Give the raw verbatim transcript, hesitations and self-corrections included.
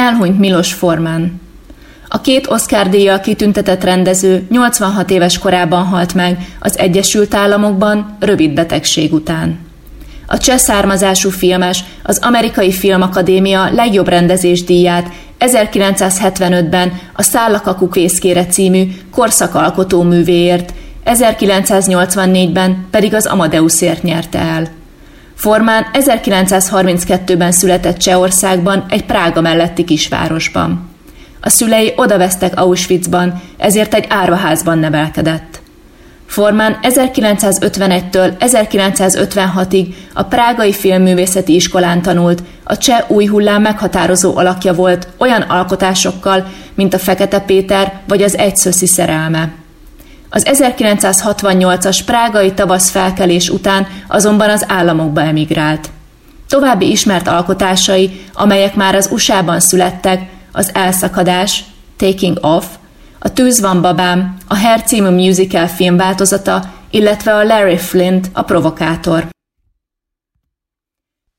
elhunyt Milos Forman. A két Oscar-díjjal kitüntetett rendező nyolcvanhat éves korában halt meg az Egyesült Államokban rövid betegség után. A cseh származású filmes az Amerikai Filmakadémia legjobb rendezés díját ezerkilencszázhetvenötben a Szállakakuk vészkére című korszakalkotó művéért, ezerkilencszáznyolcvannégyben pedig az Amadeusért nyerte el. Forman ezerkilencszázharminckettőben született Csehországban egy Prága melletti kisvárosban. A szülei odavesztek Auschwitzban, ezért egy árvaházban nevelkedett. Forman ezerkilencszázötvenegytől ezerkilencszázötvenhatig a Prágai Filmművészeti Iskolán tanult, a cseh új hullám meghatározó alakja volt olyan alkotásokkal, mint a Fekete Péter vagy az Egy szöszi szerelme. Az ezerkilencszázhatvannyolcas prágai tavaszfelkelés után azonban az államokba emigrált. További ismert alkotásai, amelyek már az u es á-ban születtek, az Elszakadás, Taking Off, a Tűz van babám, a Hair című musical filmváltozata, illetve a Larry Flint, a Provokátor.